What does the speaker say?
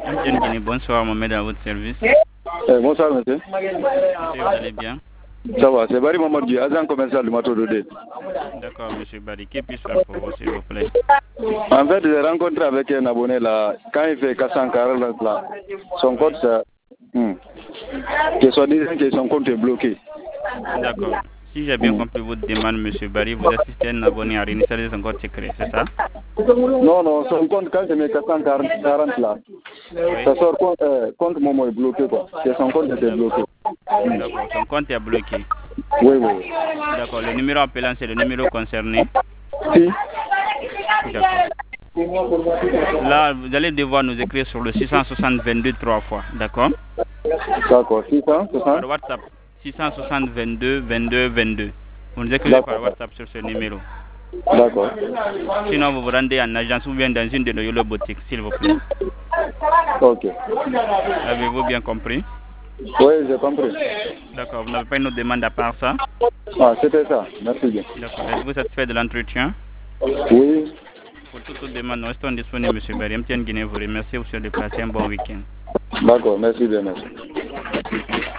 Amtienne Guinée, bonsoir, Mohamed à votre service. Bonsoir, monsieur. Monsieur, vous allez bien? Ça va, c'est Barry Mamadou, agent commercial du Mato Dodé. D'accord, monsieur Barry. Que puis-je faire pour vous, s'il vous plaît? En fait, j'ai rencontré avec un abonné là, quand il fait 440 là, son compte, que soit disant que son compte est bloqué. D'accord. Si j'ai bien compris votre demande, monsieur Barry, vous assistez un abonné à réinstaller son code secret, c'est ça? Non, son compte, quand je mets 440 là, ça sort compte Momo est bloqué, quoi. Que son compte était bloqué. D'accord, son compte est bloqué. Oui, oui. D'accord, le numéro appelant, c'est le numéro concerné? Si. D'accord. Là, vous allez devoir nous écrire sur le 660 22 3 fois, d'accord? D'accord, 660. Par WhatsApp, 660 22 22 22. Vous nous écrivez par WhatsApp sur ce numéro. D'accord. Sinon, vous vous rendez en agence ou bien dans une de nos YOLO boutiques, s'il vous plaît. Ok. Avez-vous bien compris? Oui, j'ai compris. D'accord, vous n'avez pas une autre demande à part ça? Ah, c'était ça. Merci bien. D'accord, êtes-vous satisfait de l'entretien? Oui. Pour toute autre demande, nous restons disponibles, M. Barry. MTN Guinée vous remercie. Vous souhaite de passer un bon week-end. D'accord, merci bien, merci.